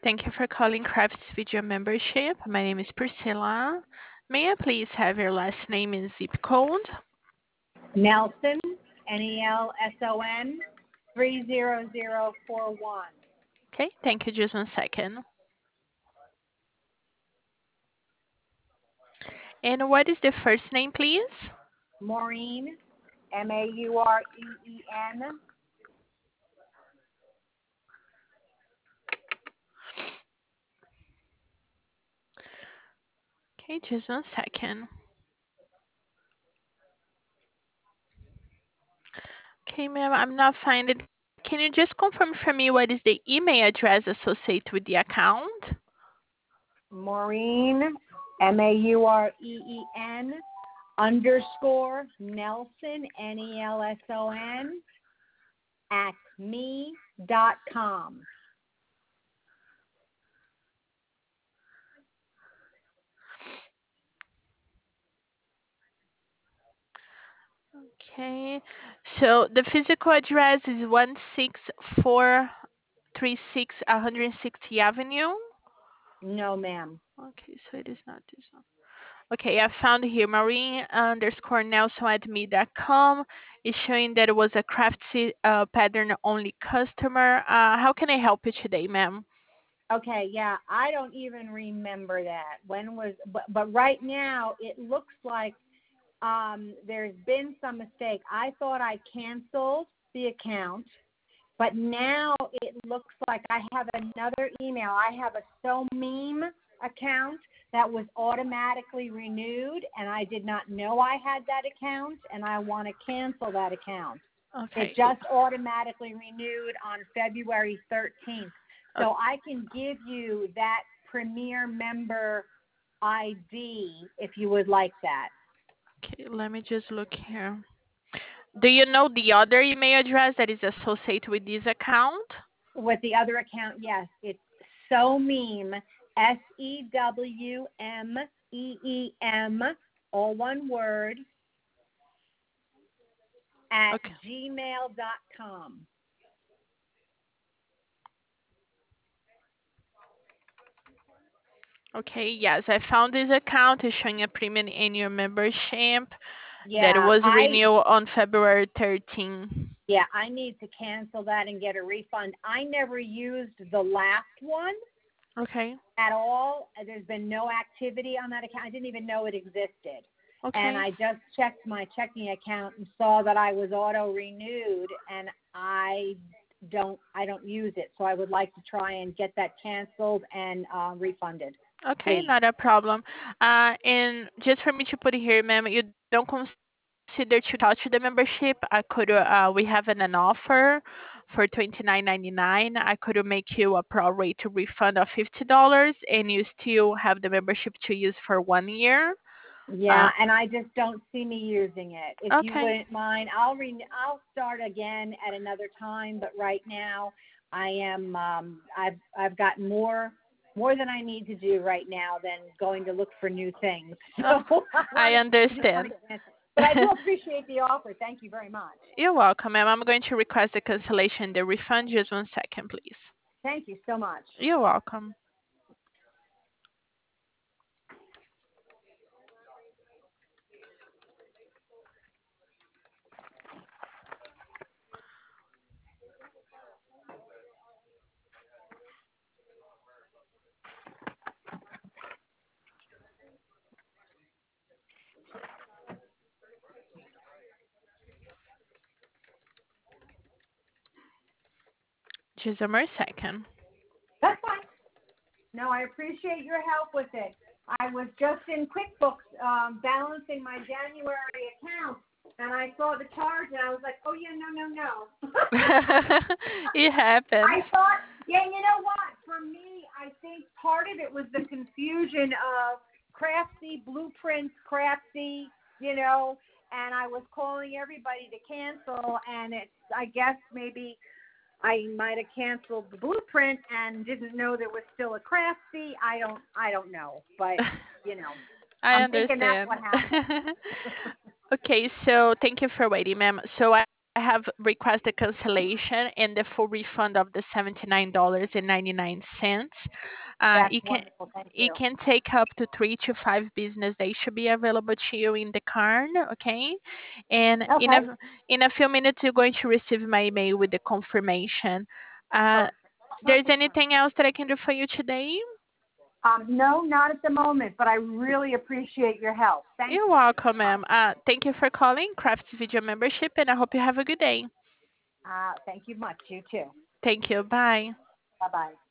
Thank you for calling Crafts Video Membership. My name is Priscilla. May I please have your last name and zip code? Nelson, Nelson, 30041. Okay, thank you. Just one second. And what is the first name, please? Maureen, Maureen. Okay, just one second. Okay, ma'am, I'm not finding. Can you just confirm for me what is the email address associated with the account? Maureen, Maureen, underscore Nelson, Nelson, at me.com. Okay, so the physical address is 16436 160 Avenue. No, ma'am. Okay, so it is not this one. Okay, I found here Maureen underscore Nelson at me.com. It's showing that it was a pattern only customer. How can I help you today, ma'am? Okay, yeah, I don't even remember that. But right now it looks like there's been some mistake. I thought I canceled the account, but now it looks like I have another email. I have a So Meme account that was automatically renewed, and I did not know I had that account, and I want to cancel that account. Okay. It just automatically renewed on February 13th. So I can give you that Premier Member ID if you would like that. Okay, let me just look here. Do you know the other email address that is associated with this account? With the other account, yes, it's So Meme, SEWMEEM, all one word, at Okay. gmail.com. Okay, yes, I found this account. It's showing a premium annual membership that Yeah, was renewed on February 13th. I need to cancel that and get a refund. I never used the last one Okay. at all. There's been no activity on that account. I didn't even know it existed. And Okay. I just checked my checking account and saw that I was auto renewed, and I don't use it. So I would like to try and get that canceled and refunded. Okay, Please. not a problem. And just for me to put it here, ma'am, you don't consider to touch the membership. We have an offer for $29.99. I could make you a pro rate refund of $50, and you still have the membership to use for 1 year. Yeah, and I just don't see me using it. If you Okay. wouldn't mind, I'll start again at another time. But right now, I am I've got more than I need to do right now than going to look for new things. Oh, So I I just want understand. to cancel. But I do appreciate the offer. Thank you very much. You're welcome, ma'am. I'm going to request the cancellation, the refund. Just one second, please. Thank you so much. You're welcome. Just a more second. That's fine. No, I appreciate your help with it. I was just in QuickBooks balancing my January account, and I saw the charge, and I was like, oh, yeah, no. It happens. I thought, yeah, you know what? For me, I think part of it was the confusion of Craftsy, Blueprints, Craftsy, and I was calling everybody to cancel, and I guess maybe I might have canceled the Blueprint and didn't know there was still a Craftsy. I don't know, but I I'm thinking that's understand. what happened. Okay, so thank you for waiting, ma'am. So I have requested cancellation and the full refund of the $79.99. That's You can wonderful. Thank it you. can take up to 3 to 5 business days to be available to you in the card, okay? And Okay. in a few minutes, you're going to receive my email with the confirmation. Uh, Perfect. there's Perfect. anything else that I can do for you today? No, not at the moment, but I really appreciate your help. Thank You're you. welcome, ma'am. Thank you for calling Crafts Video Membership, and I hope you have a good day. Thank you much. You too. Thank you. Bye. Bye bye.